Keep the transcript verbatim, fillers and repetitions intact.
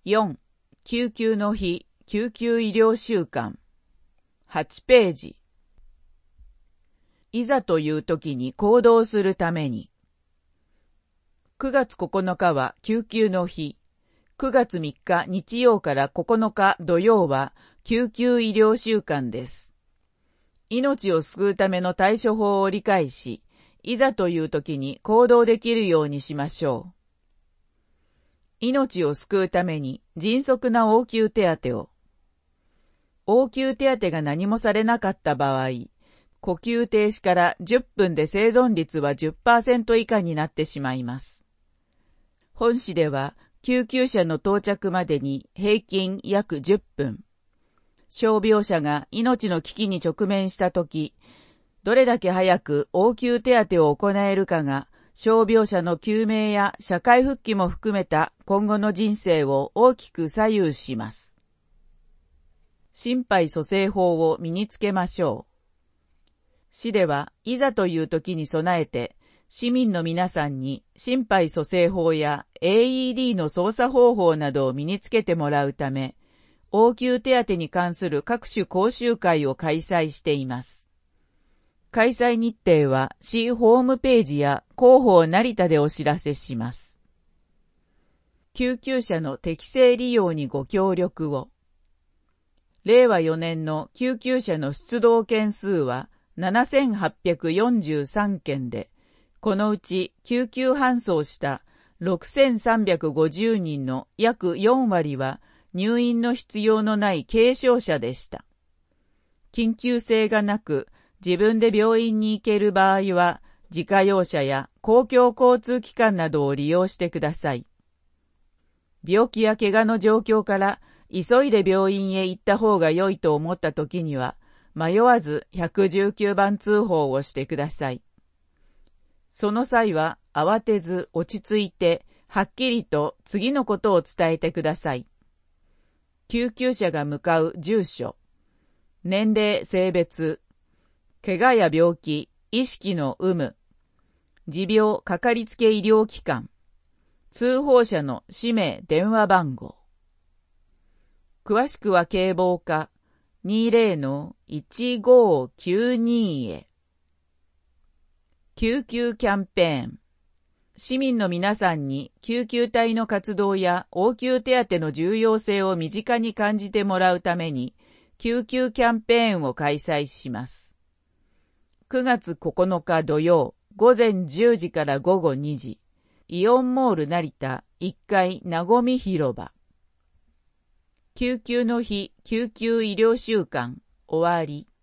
よん、救急の日、救急医療週間。はちページ。いざという時に行動するために。くがつここのかは救急の日。くがつみっか日曜からここのか土曜は救急医療週間です。命を救うための対処法を理解し、いざという時に行動できるようにしましょう。命を救うために迅速な応急手当を。応急手当が何もされなかった場合、呼吸停止からじゅっぷんで生存率は じゅっパーセント 以下になってしまいます。本市では救急車の到着までに平均約じゅっぷん。傷病者が命の危機に直面したとき、どれだけ早く応急手当を行えるかが、傷病者の救命や社会復帰も含めた今後の人生を大きく左右します。心肺蘇生法を身につけましょう。市ではいざという時に備えて、市民の皆さんに心肺蘇生法や エーイーディー の操作方法などを身につけてもらうため、応急手当に関する各種講習会を開催しています。開催日程は市ホームページや広報成田でお知らせします。救急車の適正利用にご協力を。れいわよねんの救急車の出動件数はななせんはっぴゃくよんじゅうさんけんで、このうち救急搬送したろくせんさんびゃくごじゅうにんの約よんわりは入院の必要のない軽症者でした。緊急性がなく、自分で病院に行ける場合は、自家用車や公共交通機関などを利用してください。病気や怪我の状況から、急いで病院へ行った方が良いと思った時には、迷わずいちいちきゅうばん通報をしてください。その際は、慌てず落ち着いて、はっきりと次のことを伝えてください。救急車が向かう住所、年齢、性別、怪我や病気、意識の有無、持病かかりつけ医療機関、通報者の氏名、電話番号。詳しくは警棒課 にじゅうのいちごきゅうに へ。救急キャンペーン。市民の皆さんに救急隊の活動や応急手当の重要性を身近に感じてもらうために、救急キャンペーンを開催します。くがつここのか土曜、ごぜんじゅうじからごごにじ、イオンモール成田いっかいなごみ広場。救急の日、救急医療週間、終わり。